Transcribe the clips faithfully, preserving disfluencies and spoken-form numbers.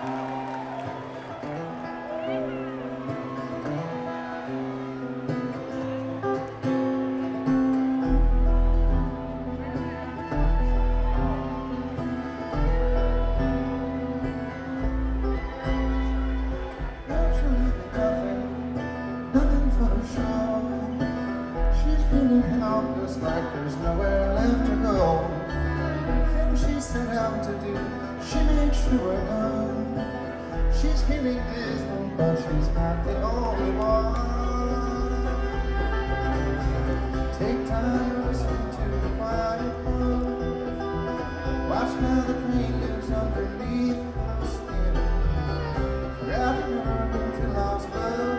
Helpless, like there's nowhere left to go. Things she set out to do, she makes sure are done. She's feeling dismal, but she's not the only one. Take time, listen to the quiet words. Watch how the pain lives underneath her skin. Grab her into lost love.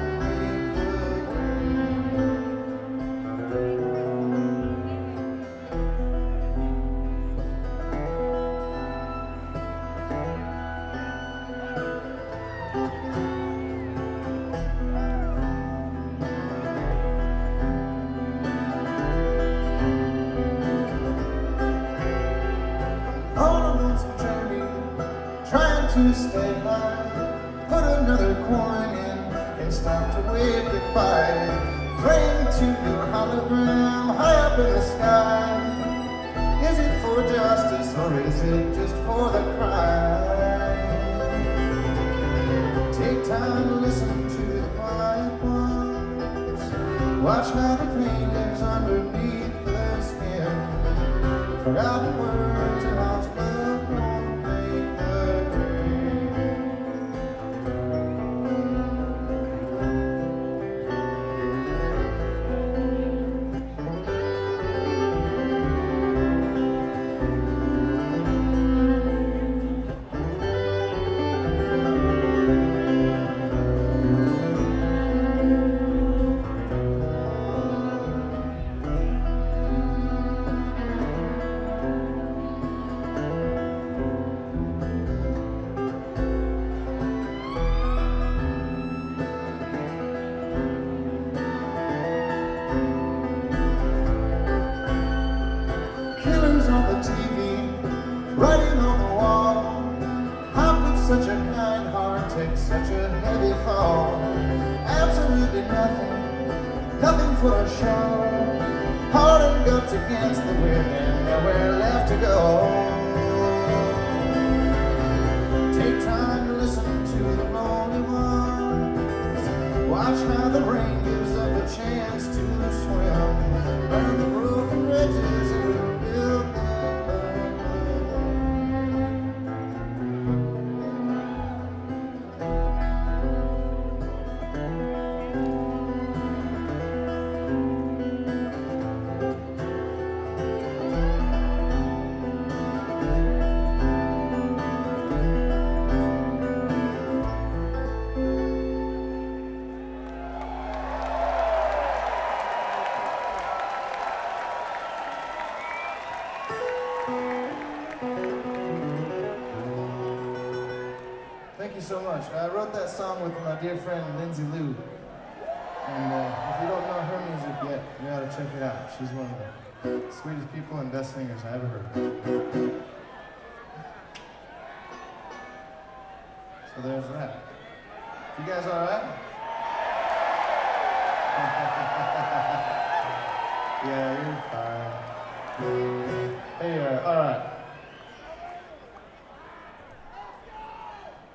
Trying to stay high, put another coin in and stop to wave goodbye. Praying to your hologram high up in the sky. Is it for justice or is it just for the cry? Take time to listen to the quiet ones. Watch how the pain lives underneath their skin. Forgotten words and lost love. T V, writing on the wall. How could such a kind heart take such a heavy fall? Absolutely nothing, nothing for a show. Heart and guts against the wind and nowhere left to go. Take time to listen to the lonely ones. Watch how the rain gives up a chance to swim. Burn the broken bridges and rebuild them. Thank you so much. I wrote that song with my dear friend Lindsay Lou. And uh, if you don't know her music yet, you ought to check it out. She's one of the sweetest people and best singers I ever heard. So there's that. You guys all right? Yeah, you're fine. Hey, uh, all right.